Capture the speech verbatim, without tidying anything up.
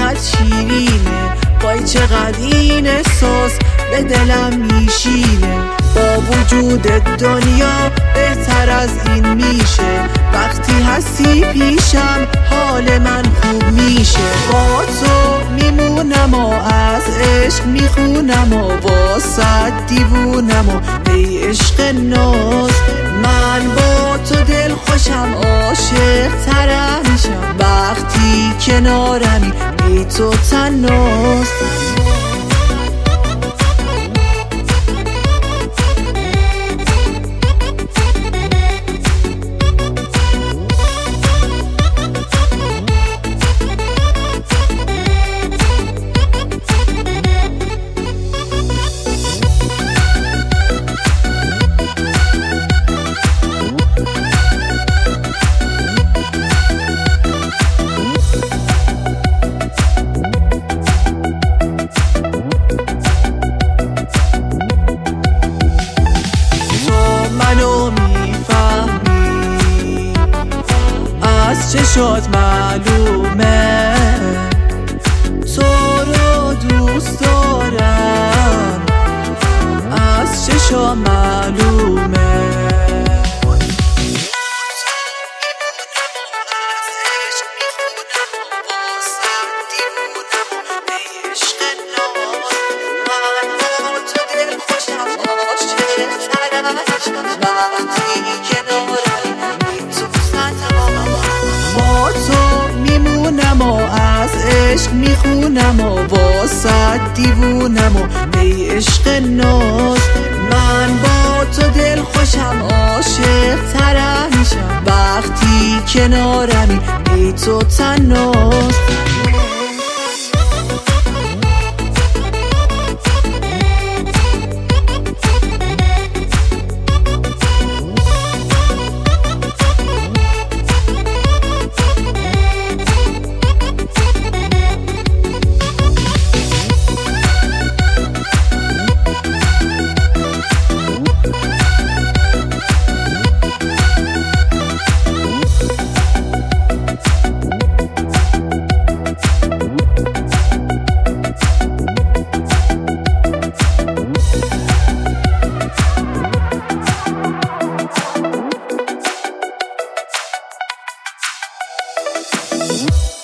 چقدر شیرینه، وای چقدر این احساس به دلم میشینه. با وجود دنیا بهتر از این میشه، وقتی هستی پیشم حال من خوب میشه. با تو میمونم و از عشق میخونم و واسه دیوونم و ای عشق ناز. من با تو دل خوشم، عاشق ترم میشم وقتی کنارمی، ای تو تناز. از چشات معلومه تو رو دوست دارم، از چشات معلومه. با تو میمونم و از عشق میخونم و واسه دیوونم و ای عشق ناز. من با تو دل خوشم، عاشق ترم میشم وقتی کنارمی، ای تو تناز. Mm-hmm.